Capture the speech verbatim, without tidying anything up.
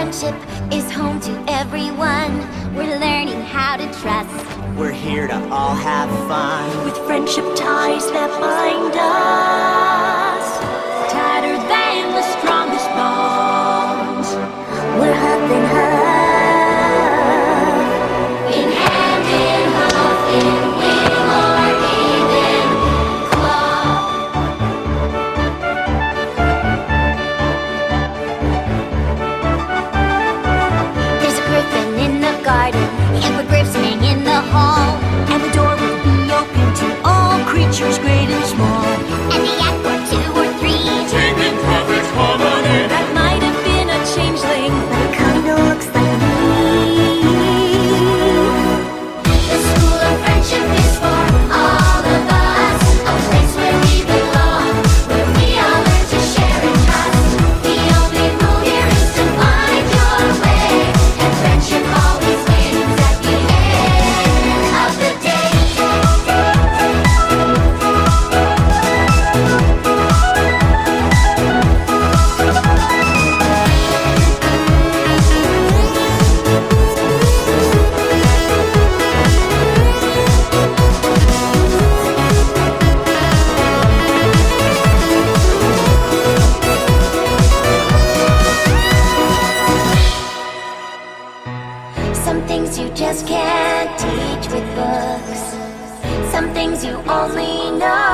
friendship is home to everyone. We're learning how to trust. We're here to all have fun. With friendship ties that bind us, tighter than the strongest bonds. We're half and half, in hand in half, in wing or even claw. There's a griffin in the garden, and we're griffing in the hall. And the door will be open to all creatures great and small. And the act or two or three, Taking profits harmony. That might have been a changeling, but it kinda looks like me. The school of friendship is for all of us, a place where we belong, where we all learn to share and trust. The only rule here is to find your way, and friendship always wins at the end of the day. Some things you just can't teach with books. Some things you only know